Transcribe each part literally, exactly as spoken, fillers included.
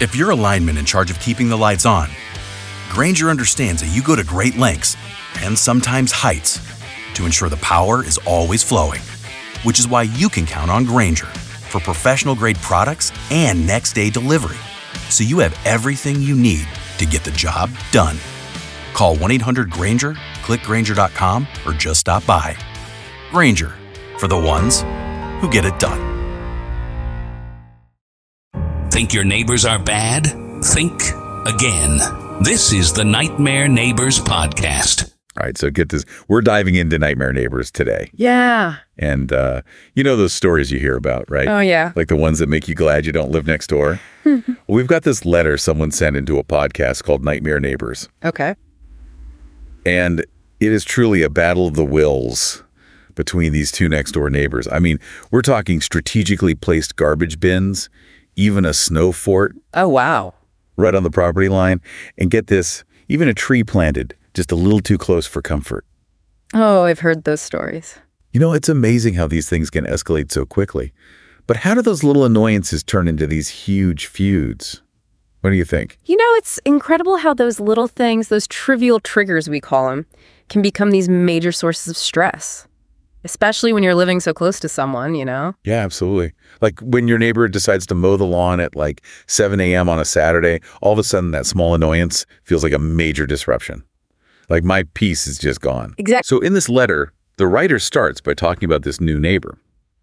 If you're a lineman in charge of keeping the lights on, Grainger understands that you go to great lengths, and sometimes heights, to ensure the power is always flowing. Which is why you can count on Grainger for professional-grade products and next-day delivery, so you have everything you need to get the job done. Call one eight hundred Grainger, click Grainger dot com, or just stop by. Grainger, for the ones who get it done. Think your neighbors are bad? Think again. This is the Nightmare Neighbors Podcast. All right, so get this. We're diving into Nightmare Neighbors today. Yeah. And uh, you know those stories you hear about, right? Oh, yeah. Like the ones that make you glad you don't live next door. Well, we've got this letter someone sent into a podcast called Nightmare Neighbors. Okay. And it is truly a battle of the wills between these two next door neighbors. I mean, we're talking strategically placed garbage bins, even a snow fort. Oh, wow. Right on the property line. And get this, even a tree planted just a little too close for comfort. Oh, I've heard those stories. You know, it's amazing how these things can escalate so quickly. But how do those little annoyances turn into these huge feuds? What do you think? You know, it's incredible how those little things, those trivial triggers we call them, can become these major sources of stress. Especially when you're living so close to someone, you know? Yeah, absolutely. Like when your neighbor decides to mow the lawn at like seven a.m. on a Saturday, all of a sudden that small annoyance feels like a major disruption. Like my peace is just gone. Exactly. So in this letter, the writer starts by talking about this new neighbor.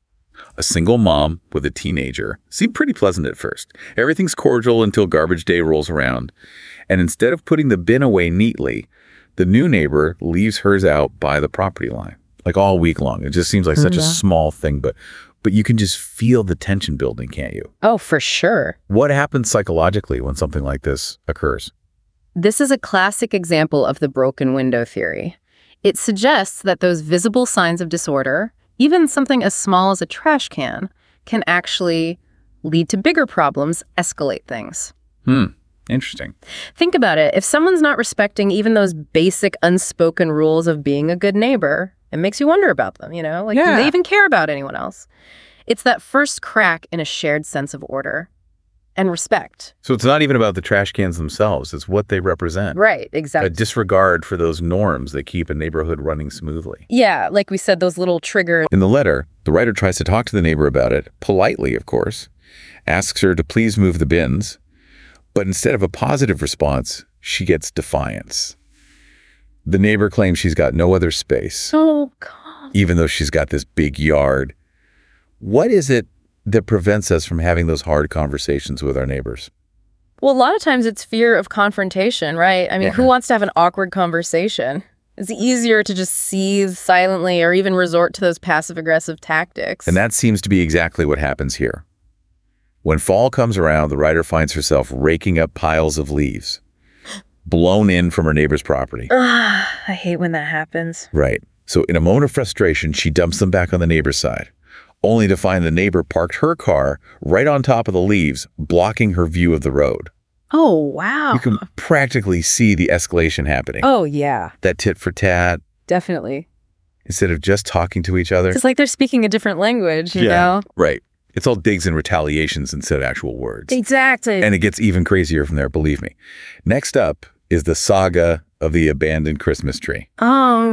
A single mom with a teenager. Seemed pretty pleasant at first. Everything's cordial until garbage day rolls around. And instead of putting the bin away neatly, the new neighbor leaves hers out by the property line. Like all week long. It just seems like such yeah. a small thing, but but you can just feel the tension building, can't you? Oh, for sure. What happens psychologically when something like this occurs? This is a classic example of the broken window theory. It suggests that those visible signs of disorder, even something as small as a trash can, can actually lead to bigger problems, escalate things. Hmm. Interesting. Think about it. If someone's not respecting even those basic unspoken rules of being a good neighbor, it makes you wonder about them, you know? Like, yeah. do they even care about anyone else? It's that first crack in a shared sense of order and respect. So it's not even about the trash cans themselves. It's what they represent. Right, exactly. A disregard for those norms that keep a neighborhood running smoothly. Yeah, like we said, those little triggers. In the letter, the writer tries to talk to the neighbor about it, politely, of course, asks her to please move the bins, but instead of a positive response, she gets defiance. The neighbor claims she's got no other space. Oh, God. Even though she's got this big yard. What is it that prevents us from having those hard conversations with our neighbors? Well, a lot of times it's fear of confrontation, right? I mean, Yeah. who wants to have an awkward conversation? It's easier to just seethe silently or even resort to those passive-aggressive tactics. And that seems to be exactly what happens here. When fall comes around, the writer finds herself raking up piles of leaves, blown in from her neighbor's property. Ugh, I hate when that happens. Right. So in a moment of frustration, she dumps them back on the neighbor's side, only to find the neighbor parked her car right on top of the leaves, blocking her view of the road. Oh, wow. You can practically see the escalation happening. Oh, yeah, That tit for tat, definitely. instead of just talking to each other. It's like they're speaking a different language, you know? Right. It's all digs and retaliations instead of actual words. Exactly. And it gets even crazier from there, believe me. Next up is the saga of the abandoned Christmas tree. Oh,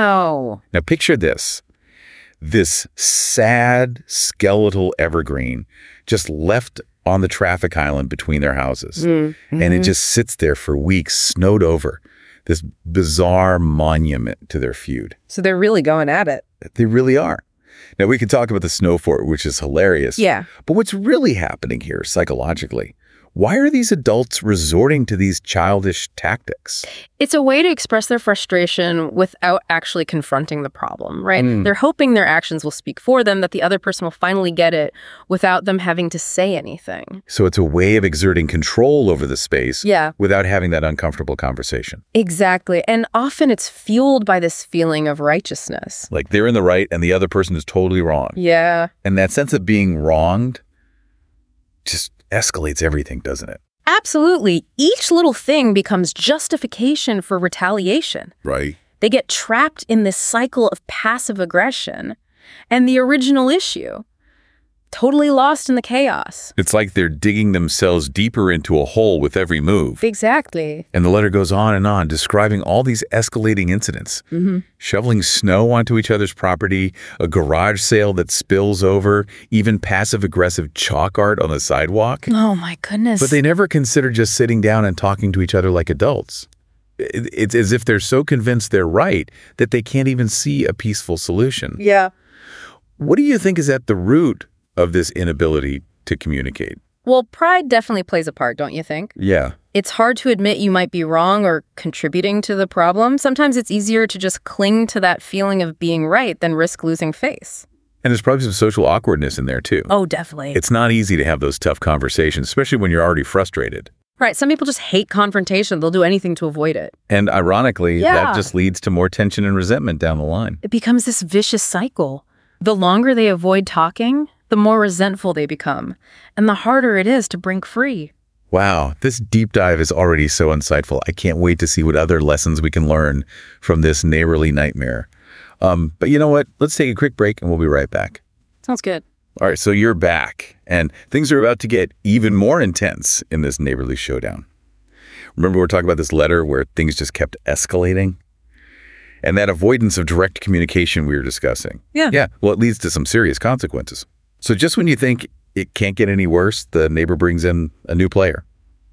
no. Now picture this. This sad, skeletal evergreen just left on the traffic island between their houses. Mm-hmm. And it just sits there for weeks, snowed over. This bizarre monument to their feud. So they're really going at it. They really are. Now, we could talk about the snow fort, which is hilarious. Yeah. But what's really happening here psychologically? Why are these adults resorting to these childish tactics? It's a way to express their frustration without actually confronting the problem, right? Mm. They're hoping their actions will speak for them, that the other person will finally get it without them having to say anything. So it's a way of exerting control over the space Yeah. without having that uncomfortable conversation. Exactly. And often it's fueled by this feeling of righteousness. Like they're in the right and the other person is totally wrong. Yeah. And that sense of being wronged just escalates everything, doesn't it? Absolutely. Each little thing becomes justification for retaliation. Right. They get trapped in this cycle of passive aggression. And the original issue, totally lost in the chaos. It's like they're digging themselves deeper into a hole with every move. Exactly. And the letter goes on and on, describing all these escalating incidents. Mm-hmm. Shoveling snow onto each other's property, a garage sale that spills over, even passive-aggressive chalk art on the sidewalk. Oh, my goodness. But they never consider just sitting down and talking to each other like adults. It's as if they're so convinced they're right that they can't even see a peaceful solution. Yeah. What do you think is at the root of this inability to communicate? Well, pride definitely plays a part, don't you think? Yeah. It's hard to admit you might be wrong or contributing to the problem. Sometimes it's easier to just cling to that feeling of being right than risk losing face. And there's probably some social awkwardness in there, too. Oh, definitely. It's not easy to have those tough conversations, especially when you're already frustrated. Right. Some people just hate confrontation. They'll do anything to avoid it. And ironically, Yeah. that just leads to more tension and resentment down the line. It becomes this vicious cycle. The longer they avoid talking, the more resentful they become, and the harder it is to break free. Wow, this deep dive is already so insightful. I can't wait to see what other lessons we can learn from this neighborly nightmare. Um, but you know what? Let's take a quick break and we'll be right back. Sounds good. All right, so you're back, and things are about to get even more intense in this neighborly showdown. Remember we were talking about this letter where things just kept escalating? And that avoidance of direct communication we were discussing. Yeah. Yeah, well, it leads to some serious consequences. So just when you think it can't get any worse, the neighbor brings in a new player.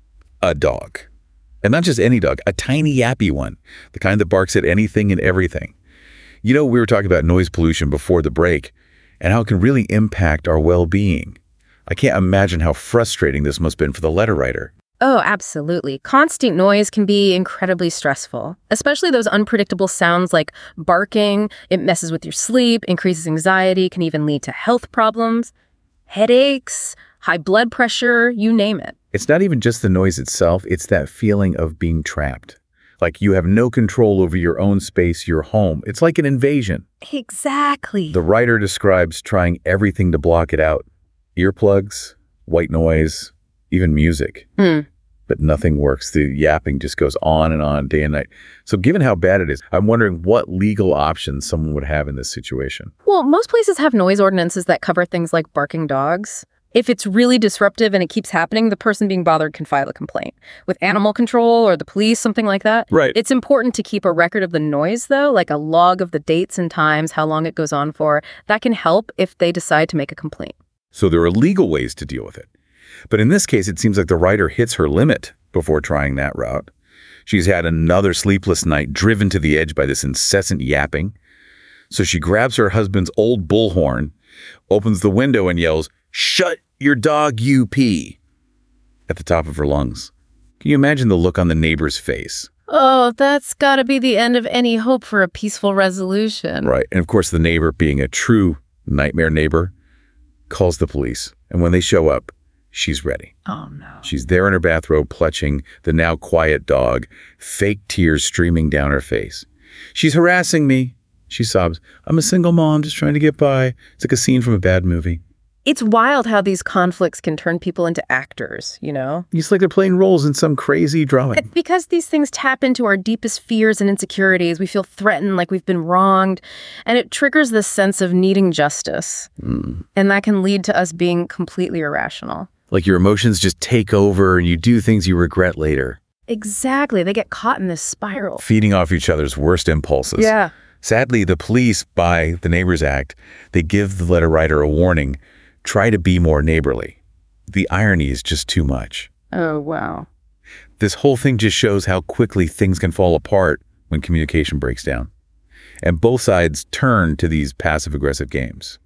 A dog. And not just any dog, a tiny yappy one, the kind that barks at anything and everything. You know, we were talking about noise pollution before the break and how it can really impact our well-being. I can't imagine how frustrating this must have been for the letter writer. Oh, absolutely. Constant noise can be incredibly stressful, especially those unpredictable sounds like barking. It messes with your sleep, increases anxiety, can even lead to health problems, headaches, high blood pressure, you name it. It's not even just the noise itself, it's that feeling of being trapped. Like you have no control over your own space, your home. It's like an invasion. Exactly. The writer describes trying everything to block it out. Earplugs, white noise, even music. Hmm. But nothing works. The yapping just goes on and on day and night. So given how bad it is, I'm wondering what legal options someone would have in this situation. Well, most places have noise ordinances that cover things like barking dogs. If it's really disruptive and it keeps happening, the person being bothered can file a complaint with animal control or the police, something like that. Right. It's important to keep a record of the noise, though, like a log of the dates and times, how long it goes on for. That can help if they decide to make a complaint. So there are legal ways to deal with it. But in this case, it seems like the writer hits her limit before trying that route. She's had another sleepless night, driven to the edge by this incessant yapping. So she grabs her husband's old bullhorn, opens the window and yells, "Shut your dog, you pee," at the top of her lungs. Can you imagine the look on the neighbor's face? Oh, that's got to be the end of any hope for a peaceful resolution. Right. And of course, the neighbor, being a true nightmare neighbor, calls the police. And when they show up, she's ready. Oh, no. She's there in her bathrobe, clutching the now quiet dog, fake tears streaming down her face. "She's harassing me," she sobs. "I'm a single mom just trying to get by." It's like a scene from a bad movie. It's wild how these conflicts can turn people into actors, you know? It's like they're playing roles in some crazy drama. It's because these things tap into our deepest fears and insecurities. We feel threatened, like we've been wronged, and it triggers this sense of needing justice. Mm. And that can lead to us being completely irrational. Like your emotions just take over and you do things you regret later. Exactly. They get caught in this spiral. Feeding off each other's worst impulses. Yeah. Sadly, the police, by the Neighbors Act, they give the letter writer a warning. Try to be more neighborly. The irony is just too much. Oh, wow. This whole thing just shows how quickly things can fall apart when communication breaks down. And both sides turn to these passive-aggressive games.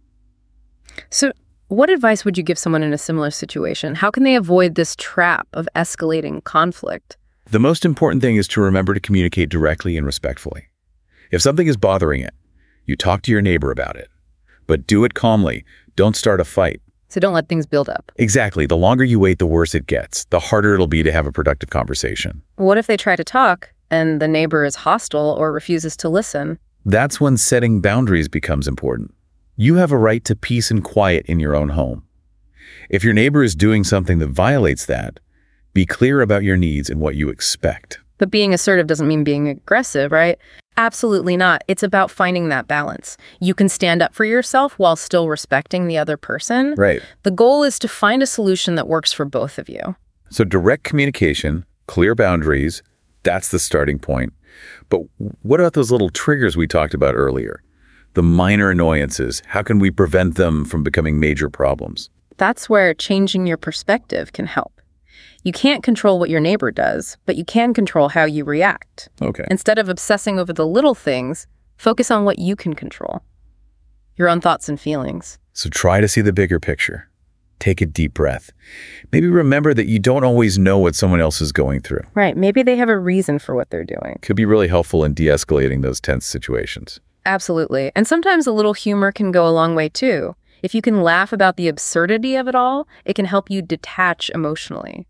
So what advice would you give someone in a similar situation? How can they avoid this trap of escalating conflict? The most important thing is to remember to communicate directly and respectfully. If something is bothering it, you talk to your neighbor about it. But do it calmly. Don't start a fight. So don't let things build up. Exactly. The longer you wait, the worse it gets. The harder it'll be to have a productive conversation. What if they try to talk and the neighbor is hostile or refuses to listen? That's when setting boundaries becomes important. You have a right to peace and quiet in your own home. If your neighbor is doing something that violates that, be clear about your needs and what you expect. But being assertive doesn't mean being aggressive, right? Absolutely not. It's about finding that balance. You can stand up for yourself while still respecting the other person. Right. The goal is to find a solution that works for both of you. So direct communication, clear boundaries, that's the starting point. But what about those little triggers we talked about earlier? The minor annoyances, how can we prevent them from becoming major problems? That's where changing your perspective can help. You can't control what your neighbor does, but you can control how you react. Okay. Instead of obsessing over the little things, focus on what you can control. Your own thoughts and feelings. So try to see the bigger picture. Take a deep breath. Maybe remember that you don't always know what someone else is going through. Right. Maybe they have a reason for what they're doing. Could be really helpful in de-escalating those tense situations. Absolutely. And sometimes a little humor can go a long way too. If you can laugh about the absurdity of it all, it can help you detach emotionally.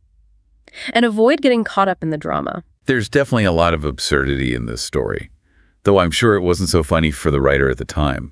And avoid getting caught up in the drama. There's definitely a lot of absurdity in this story, though I'm sure it wasn't so funny for the writer at the time.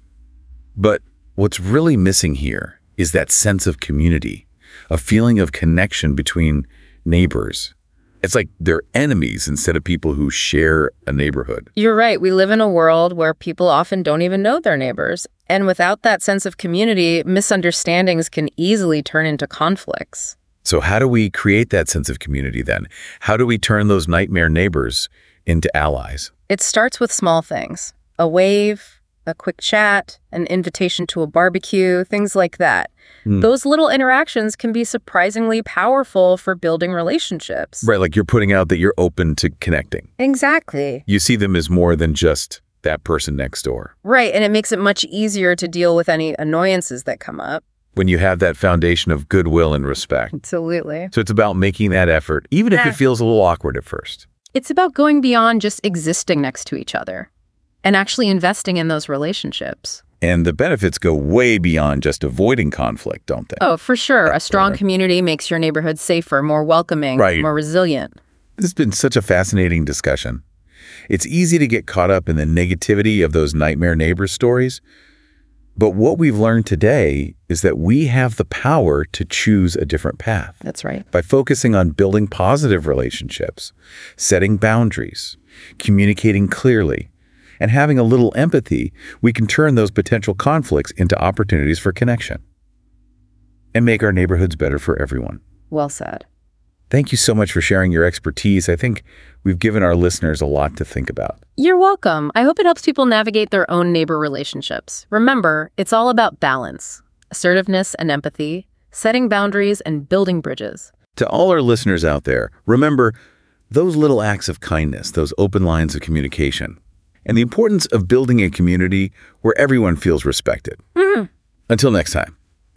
But what's really missing here is that sense of community, a feeling of connection between neighbors. It's like they're enemies instead of people who share a neighborhood. You're right. We live in a world where people often don't even know their neighbors. And without that sense of community, misunderstandings can easily turn into conflicts. So how do we create that sense of community then? How do we turn those nightmare neighbors into allies? It starts with small things. A wave, a quick chat, an invitation to a barbecue, things like that. Mm. Those little interactions can be surprisingly powerful for building relationships. Right, like you're putting out that you're open to connecting. Exactly. You see them as more than just that person next door. Right, and it makes it much easier to deal with any annoyances that come up. When you have that foundation of goodwill and respect. Absolutely. So it's about making that effort, even if Yeah. it feels a little awkward at first. It's about going beyond just existing next to each other and actually investing in those relationships. And the benefits go way beyond just avoiding conflict, don't they? Oh, for sure. A strong Right. community makes your neighborhood safer, more welcoming, Right. more resilient. This has been such a fascinating discussion. It's easy to get caught up in the negativity of those nightmare neighbor stories. But what we've learned today is that we have the power to choose a different path. That's right. By focusing on building positive relationships, setting boundaries, communicating clearly, and having a little empathy, we can turn those potential conflicts into opportunities for connection and make our neighborhoods better for everyone. Well said. Thank you so much for sharing your expertise. I think we've given our listeners a lot to think about. You're welcome. I hope it helps people navigate their own neighbor relationships. Remember, it's all about balance, assertiveness and empathy, setting boundaries and building bridges. To all our listeners out there, remember those little acts of kindness, those open lines of communication, and the importance of building a community where everyone feels respected. Mm-hmm. Until next time.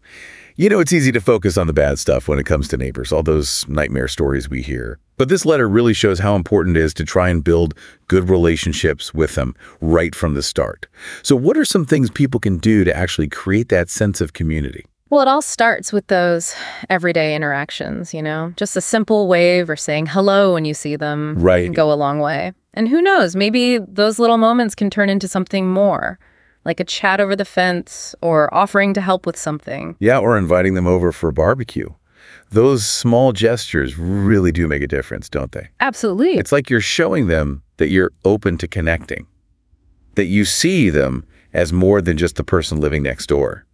You know, it's easy to focus on the bad stuff when it comes to neighbors, all those nightmare stories we hear. But this letter really shows how important it is to try and build good relationships with them right from the start. So what are some things people can do to actually create that sense of community? Well, it all starts with those everyday interactions, you know? Just a simple wave or saying hello when you see them Right. can go a long way. And who knows, maybe those little moments can turn into something more, like a chat over the fence or offering to help with something. Yeah, or inviting them over for a barbecue. Those small gestures really do make a difference, don't they? Absolutely. It's like you're showing them that you're open to connecting, that you see them as more than just the person living next door.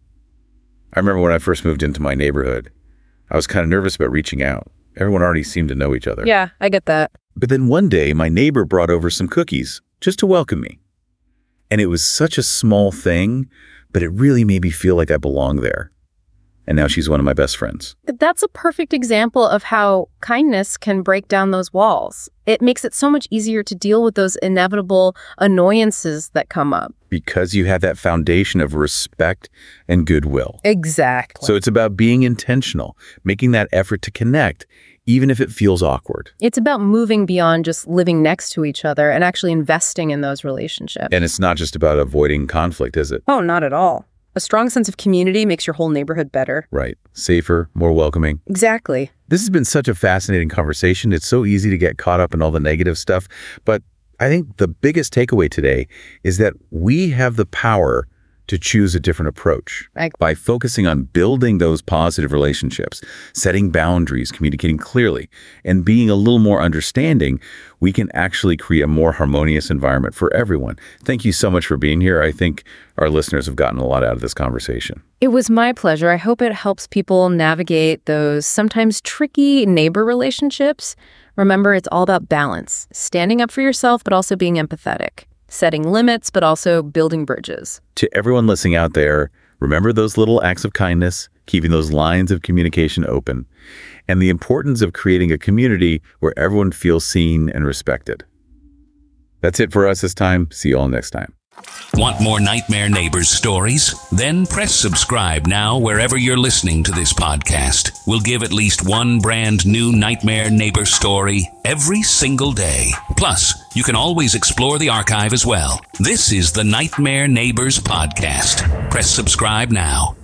I remember when I first moved into my neighborhood, I was kind of nervous about reaching out. Everyone already seemed to know each other. Yeah, I get that. But then one day, my neighbor brought over some cookies just to welcome me. And it was such a small thing, but it really made me feel like I belonged there. And now she's one of my best friends. That's a perfect example of how kindness can break down those walls. It makes it so much easier to deal with those inevitable annoyances that come up. Because you have that foundation of respect and goodwill. Exactly. So it's about being intentional, making that effort to connect, even if it feels awkward. It's about moving beyond just living next to each other and actually investing in those relationships. And it's not just about avoiding conflict, is it? Oh, not at all. A strong sense of community makes your whole neighborhood better. Right. Safer, more welcoming. Exactly. This has been such a fascinating conversation. It's so easy to get caught up in all the negative stuff. But I think the biggest takeaway today is that we have the power to choose a different approach. I- By focusing on building those positive relationships, setting boundaries, communicating clearly, and being a little more understanding, we can actually create a more harmonious environment for everyone. Thank you so much for being here. I think our listeners have gotten a lot out of this conversation. It was my pleasure. I hope it helps people navigate those sometimes tricky neighbor relationships. Remember, it's all about balance, standing up for yourself, but also being empathetic, setting limits, but also building bridges. To everyone listening out there, remember those little acts of kindness, keeping those lines of communication open, and the importance of creating a community where everyone feels seen and respected. That's it for us this time. See you all next time. Want more Nightmare Neighbors stories? Then press subscribe now wherever you're listening to this podcast. We'll give at least one brand new Nightmare Neighbor story every single day. Plus, you can always explore the archive as well. This is the Nightmare Neighbors Podcast. Press subscribe now.